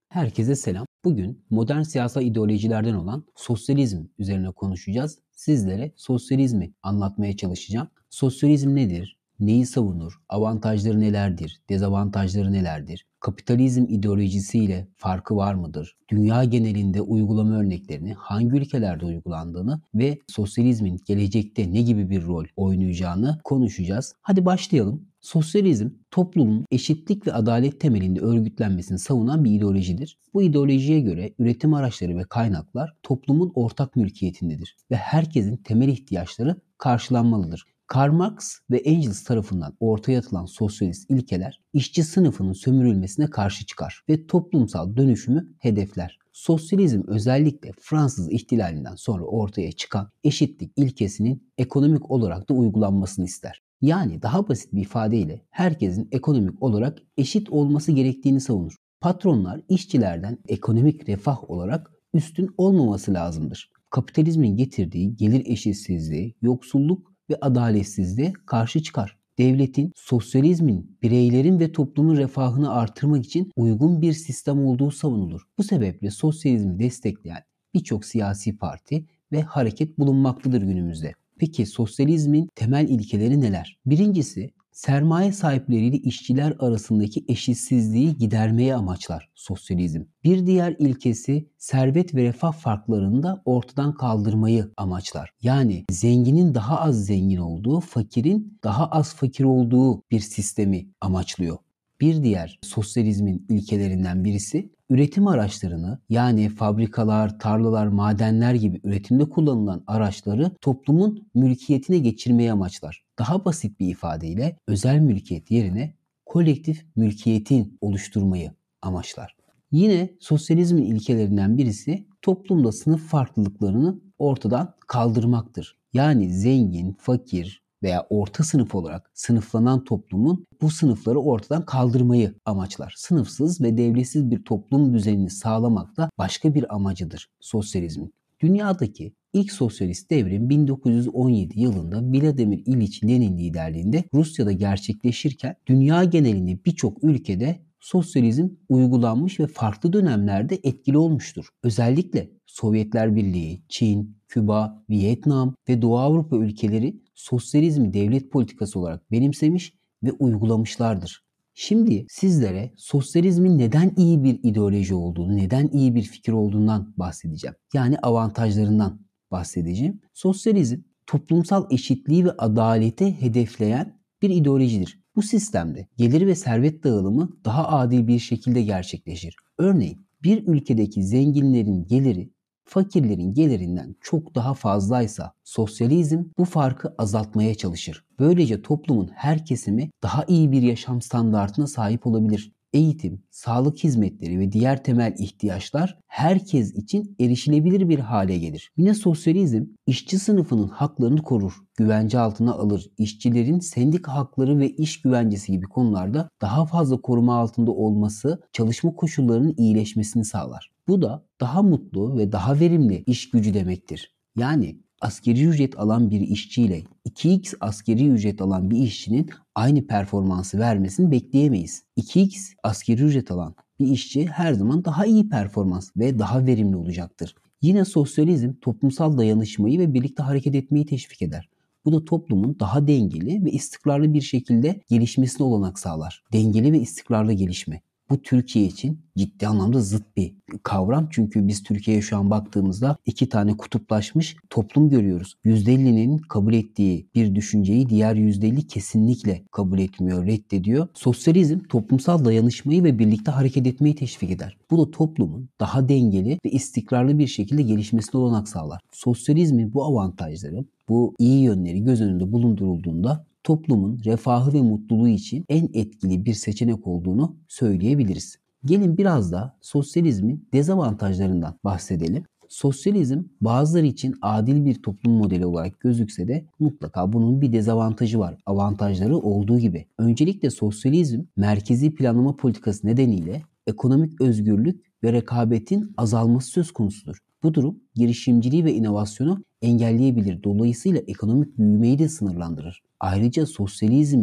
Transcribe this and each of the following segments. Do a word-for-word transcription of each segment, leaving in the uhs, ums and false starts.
Herkese selam. Bugün modern siyasal ideolojilerden olan sosyalizm üzerine konuşacağız. Sizlere sosyalizmi anlatmaya çalışacağım. Sosyalizm nedir? Neyi savunur? Avantajları nelerdir? Dezavantajları nelerdir? Kapitalizm ideolojisiyle farkı var mıdır? Dünya genelinde uygulama örneklerini, hangi ülkelerde uygulandığını ve sosyalizmin gelecekte ne gibi bir rol oynayacağını konuşacağız. Hadi başlayalım. Sosyalizm, toplumun eşitlik ve adalet temelinde örgütlenmesini savunan bir ideolojidir. Bu ideolojiye göre üretim araçları ve kaynaklar toplumun ortak mülkiyetindedir ve herkesin temel ihtiyaçları karşılanmalıdır. Karl Marx ve Engels tarafından ortaya atılan sosyalist ilkeler, işçi sınıfının sömürülmesine karşı çıkar ve toplumsal dönüşümü hedefler. Sosyalizm özellikle Fransız ihtilalinden sonra ortaya çıkan eşitlik ilkesinin ekonomik olarak da uygulanmasını ister. Yani daha basit bir ifadeyle herkesin ekonomik olarak eşit olması gerektiğini savunur. Patronlar işçilerden ekonomik refah olarak üstün olmaması lazımdır. Kapitalizmin getirdiği gelir eşitsizliği, yoksulluk ve adaletsizliğe karşı çıkar. Devletin, sosyalizmin bireylerin ve toplumun refahını artırmak için uygun bir sistem olduğu savunulur. Bu sebeple sosyalizmi destekleyen birçok siyasi parti ve hareket bulunmaktadır günümüzde. Peki sosyalizmin temel ilkeleri neler? Birincisi, sermaye sahipleriyle işçiler arasındaki eşitsizliği gidermeye amaçlar sosyalizm. Bir diğer ilkesi servet ve refah farklarını da ortadan kaldırmayı amaçlar. Yani zenginin daha az zengin olduğu, fakirin daha az fakir olduğu bir sistemi amaçlıyor. Bir diğer sosyalizmin ilkelerinden birisi üretim araçlarını, yani fabrikalar, tarlalar, madenler gibi üretimde kullanılan araçları toplumun mülkiyetine geçirmeyi amaçlar. Daha basit bir ifadeyle özel mülkiyet yerine kolektif mülkiyetin oluşturmayı amaçlar. Yine sosyalizmin ilkelerinden birisi toplumda sınıf farklılıklarını ortadan kaldırmaktır. Yani zengin, fakir veya orta sınıf olarak sınıflanan toplumun bu sınıfları ortadan kaldırmayı amaçlar. Sınıfsız ve devletsiz bir toplum düzenini sağlamak da başka bir amacıdır sosyalizmin. Dünyadaki ilk sosyalist devrim bin dokuz yüz on yedi yılında Vladimir İliç Lenin liderliğinde Rusya'da gerçekleşirken dünya genelinde birçok ülkede sosyalizm uygulanmış ve farklı dönemlerde etkili olmuştur. Özellikle Sovyetler Birliği, Çin, Küba, Vietnam ve Doğu Avrupa ülkeleri sosyalizmi devlet politikası olarak benimsemiş ve uygulamışlardır. Şimdi sizlere sosyalizmin neden iyi bir ideoloji olduğunu, neden iyi bir fikir olduğundan bahsedeceğim. Yani avantajlarından bahsedeceğim. Sosyalizm toplumsal eşitliği ve adaleti hedefleyen bir ideolojidir. Bu sistemde gelir ve servet dağılımı daha adil bir şekilde gerçekleşir. Örneğin bir ülkedeki zenginlerin geliri fakirlerin gelirinden çok daha fazlaysa sosyalizm bu farkı azaltmaya çalışır. Böylece toplumun her kesimi daha iyi bir yaşam standartına sahip olabilir. Eğitim, sağlık hizmetleri ve diğer temel ihtiyaçlar herkes için erişilebilir bir hale gelir. Yine sosyalizm işçi sınıfının haklarını korur, güvence altına alır. İşçilerin sendika hakları ve iş güvencesi gibi konularda daha fazla koruma altında olması çalışma koşullarının iyileşmesini sağlar. Bu da daha mutlu ve daha verimli iş gücü demektir. Yani asgari ücret alan bir işçiyle iki x asgari ücret alan bir işçinin aynı performansı vermesini bekleyemeyiz. iki x asgari ücret alan bir işçi her zaman daha iyi performans ve daha verimli olacaktır. Yine sosyalizm toplumsal dayanışmayı ve birlikte hareket etmeyi teşvik eder. Bu da toplumun daha dengeli ve istikrarlı bir şekilde gelişmesine olanak sağlar. Dengeli ve istikrarlı gelişme. Bu Türkiye için ciddi anlamda zıt bir kavram. Çünkü biz Türkiye'ye şu an baktığımızda iki tane kutuplaşmış toplum görüyoruz. yüzde ellinin kabul ettiği bir düşünceyi diğer yüzde elli kesinlikle kabul etmiyor, reddediyor. Sosyalizm toplumsal dayanışmayı ve birlikte hareket etmeyi teşvik eder. Bu da toplumun daha dengeli ve istikrarlı bir şekilde gelişmesine olanak sağlar. Sosyalizmin bu avantajları, bu iyi yönleri göz önünde bulundurulduğunda toplumun refahı ve mutluluğu için en etkili bir seçenek olduğunu söyleyebiliriz. Gelin biraz da sosyalizmin dezavantajlarından bahsedelim. Sosyalizm bazıları için adil bir toplum modeli olarak gözükse de mutlaka bunun bir dezavantajı var. Avantajları olduğu gibi. Öncelikle sosyalizm merkezi planlama politikası nedeniyle ekonomik özgürlük ve rekabetin azalması söz konusudur. Bu durum girişimciliği ve inovasyonu engelleyebilir. Dolayısıyla ekonomik büyümeyi de sınırlandırır. Ayrıca sosyalizmde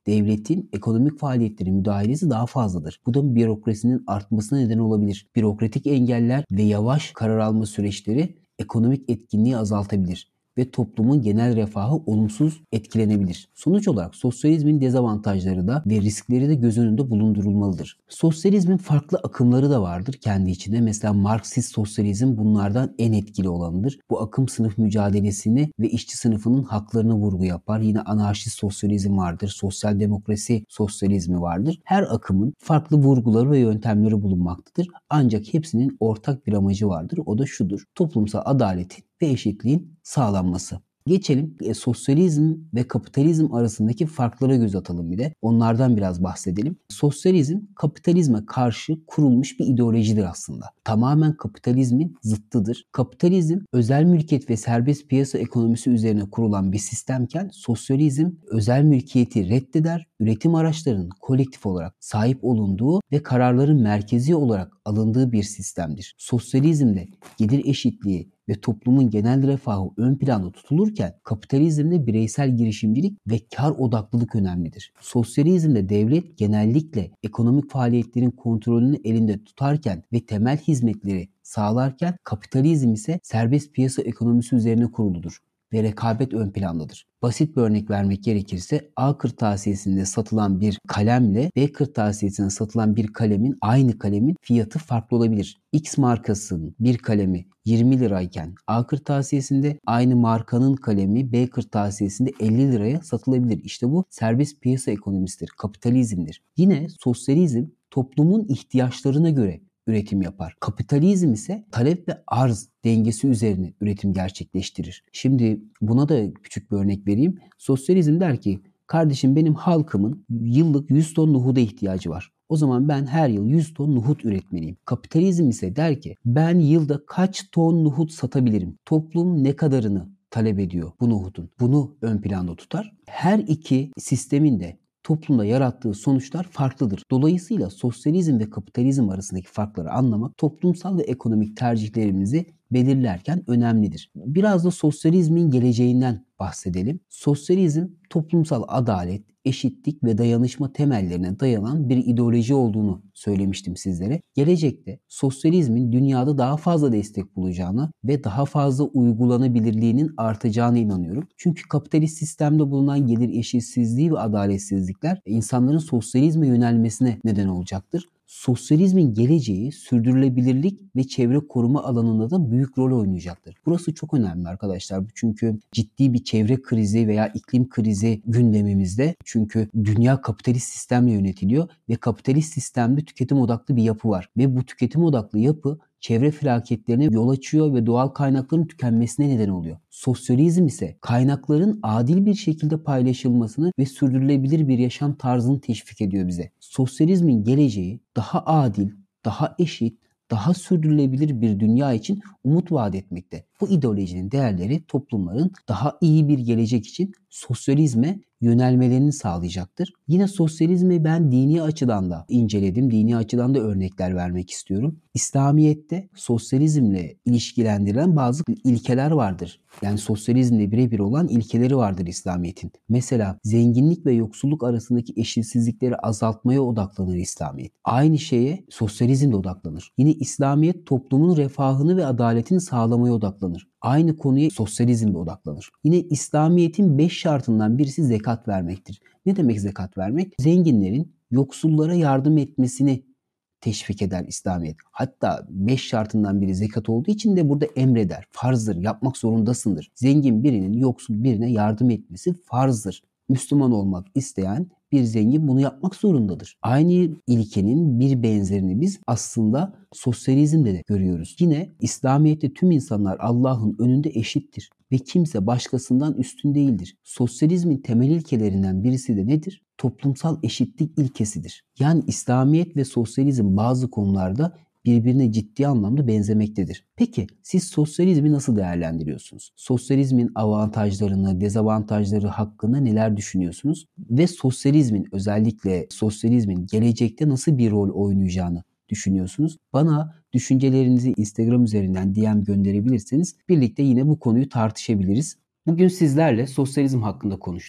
devletin ekonomik faaliyetlerine müdahalesi daha fazladır. Bu da bürokrasinin artmasına neden olabilir. Bürokratik engeller ve yavaş karar alma süreçleri ekonomik etkinliği azaltabilir ve toplumun genel refahı olumsuz etkilenebilir. Sonuç olarak sosyalizmin dezavantajları da ve riskleri de göz önünde bulundurulmalıdır. Sosyalizmin farklı akımları da vardır kendi içinde. Mesela Marksist sosyalizm bunlardan en etkili olanıdır. Bu akım sınıf mücadelesini ve işçi sınıfının haklarına vurgu yapar. Yine anarşist sosyalizm vardır. Sosyal demokrasi sosyalizmi vardır. Her akımın farklı vurguları ve yöntemleri bulunmaktadır. Ancak hepsinin ortak bir amacı vardır. O da şudur: toplumsal adaletin ve eşitliğin sağlanması. Geçelim e, sosyalizm ve kapitalizm arasındaki farklara göz atalım bir de. Onlardan biraz bahsedelim. Sosyalizm kapitalizme karşı kurulmuş bir ideolojidir aslında. Tamamen kapitalizmin zıttıdır. Kapitalizm özel mülkiyet ve serbest piyasa ekonomisi üzerine kurulan bir sistemken sosyalizm özel mülkiyeti reddeder, üretim araçlarının kolektif olarak sahip olunduğu ve kararların merkezi olarak alındığı bir sistemdir. Sosyalizmde gelir eşitliği ve toplumun genel refahı ön planda tutulurken kapitalizmde bireysel girişimcilik ve kar odaklılık önemlidir. Sosyalizmde devlet genellikle ekonomik faaliyetlerin kontrolünü elinde tutarken ve temel hizmetleri sağlarken kapitalizm ise serbest piyasa ekonomisi üzerine kuruludur ve rekabet ön plandadır. Basit bir örnek vermek gerekirse A kırtasiyesinde satılan bir kalemle B kırtasiyesinde satılan bir kalemin aynı kalemin fiyatı farklı olabilir. X markasının bir kalemi yirmi lirayken A kırtasiyesinde aynı markanın kalemi B kırtasiyesinde elli liraya satılabilir. İşte bu serbest piyasa ekonomisidir, kapitalizmdir. Yine sosyalizm toplumun ihtiyaçlarına göre üretim yapar. Kapitalizm ise talep ve arz dengesi üzerine üretim gerçekleştirir. Şimdi buna da küçük bir örnek vereyim. Sosyalizm der ki, kardeşim benim halkımın yıllık yüz ton nohuda ihtiyacı var. O zaman ben her yıl yüz ton nohut üretmeliyim. Kapitalizm ise der ki, ben yılda kaç ton nohut satabilirim? Toplum ne kadarını talep ediyor bu nohutun? Bunu ön planda tutar. Her iki sistemin de toplumda yarattığı sonuçlar farklıdır. Dolayısıyla sosyalizm ve kapitalizm arasındaki farkları anlamak toplumsal ve ekonomik tercihlerimizi belirlerken önemlidir. Biraz da sosyalizmin geleceğinden bahsedelim. Sosyalizm toplumsal adalet, eşitlik ve dayanışma temellerine dayanan bir ideoloji olduğunu söylemiştim sizlere. Gelecekte sosyalizmin dünyada daha fazla destek bulacağına ve daha fazla uygulanabilirliğinin artacağına inanıyorum. Çünkü kapitalist sistemde bulunan gelir eşitsizliği ve adaletsizlikler insanların sosyalizme yönelmesine neden olacaktır. Sosyalizmin geleceği sürdürülebilirlik ve çevre koruma alanında da büyük rol oynayacaktır. Burası çok önemli arkadaşlar. Çünkü ciddi bir çevre krizi veya iklim krizi gündemimizde. Çünkü dünya kapitalist sistemle yönetiliyor ve kapitalist sistemde tüketim odaklı bir yapı var. Ve bu tüketim odaklı yapı çevre felaketlerine yol açıyor ve doğal kaynakların tükenmesine neden oluyor. Sosyalizm ise kaynakların adil bir şekilde paylaşılmasını ve sürdürülebilir bir yaşam tarzını teşvik ediyor bize. Sosyalizmin geleceği daha adil, daha eşit, daha sürdürülebilir bir dünya için umut vaat etmekte. Bu ideolojinin değerleri toplumların daha iyi bir gelecek için sosyalizme yönelmelerini sağlayacaktır. Yine sosyalizmi ben dini açıdan da inceledim. Dini açıdan da örnekler vermek istiyorum. İslamiyet'te sosyalizmle ilişkilendirilen bazı ilkeler vardır. Yani sosyalizmle birebir olan ilkeleri vardır İslamiyet'in. Mesela zenginlik ve yoksulluk arasındaki eşitsizlikleri azaltmaya odaklanır İslamiyet. Aynı şeye sosyalizm de odaklanır. Yine İslamiyet toplumun refahını ve adaletini sağlamaya odaklanır. Aynı konuya sosyalizm de odaklanır. Yine İslamiyet'in beş şartından birisi zekat vermektir. Ne demek zekat vermek? Zenginlerin yoksullara yardım etmesini teşvik eder İslamiyet. Hatta beş şartından biri zekat olduğu için de burada emreder. Farzdır, yapmak zorundasındır. Zengin birinin yoksul birine yardım etmesi farzdır. Müslüman olmak isteyen bir zengin bunu yapmak zorundadır. Aynı ilkenin bir benzerini biz aslında sosyalizmde de görüyoruz. Yine İslamiyet'te tüm insanlar Allah'ın önünde eşittir ve kimse başkasından üstün değildir. Sosyalizmin temel ilkelerinden birisi de nedir? Toplumsal eşitlik ilkesidir. Yani İslamiyet ve sosyalizm bazı konularda birbirine ciddi anlamda benzemektedir. Peki siz sosyalizmi nasıl değerlendiriyorsunuz? Sosyalizmin avantajlarını, dezavantajları hakkında neler düşünüyorsunuz? Ve sosyalizmin, özellikle sosyalizmin gelecekte nasıl bir rol oynayacağını düşünüyorsunuz? Bana düşüncelerinizi Instagram üzerinden D M gönderebilirseniz birlikte yine bu konuyu tartışabiliriz. Bugün sizlerle sosyalizm hakkında konuştuk.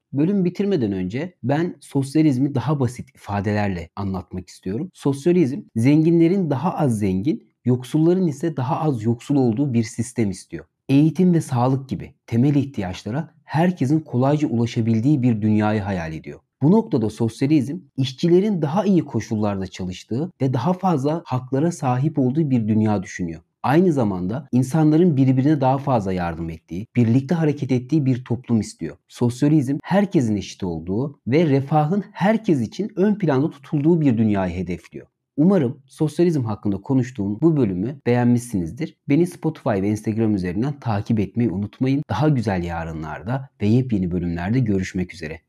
Bölüm bitirmeden önce ben sosyalizmi daha basit ifadelerle anlatmak istiyorum. Sosyalizm zenginlerin daha az zengin, yoksulların ise daha az yoksul olduğu bir sistem istiyor. Eğitim ve sağlık gibi temel ihtiyaçlara herkesin kolayca ulaşabildiği bir dünyayı hayal ediyor. Bu noktada sosyalizm, işçilerin daha iyi koşullarda çalıştığı ve daha fazla haklara sahip olduğu bir dünya düşünüyor. Aynı zamanda insanların birbirine daha fazla yardım ettiği, birlikte hareket ettiği bir toplum istiyor. Sosyalizm herkesin eşit olduğu ve refahın herkes için ön planda tutulduğu bir dünyayı hedefliyor. Umarım sosyalizm hakkında konuştuğum bu bölümü beğenmişsinizdir. Beni Spotify ve Instagram üzerinden takip etmeyi unutmayın. Daha güzel yarınlarda ve yepyeni bölümlerde görüşmek üzere.